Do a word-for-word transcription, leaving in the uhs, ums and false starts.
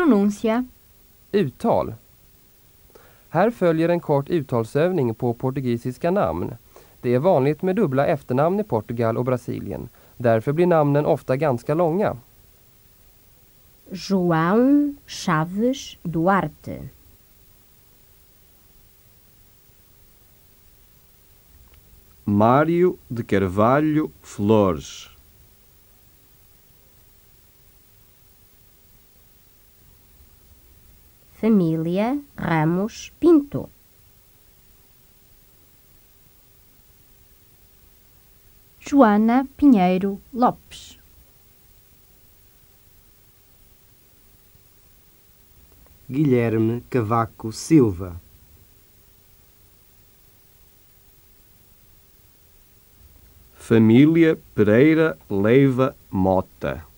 Pronúncia. Uttal. Här följer en kort uttalsövning på portugisiska namn. Det är vanligt med dubbla efternamn i Portugal och Brasilien. Därför blir namnen ofta ganska långa. João Chaves Duarte. Mário de Carvalho Flores. Família Ramos Pinto. Joana Pinheiro Lopes. Guilherme Cavaco Silva. Família Pereira Leiva Mota.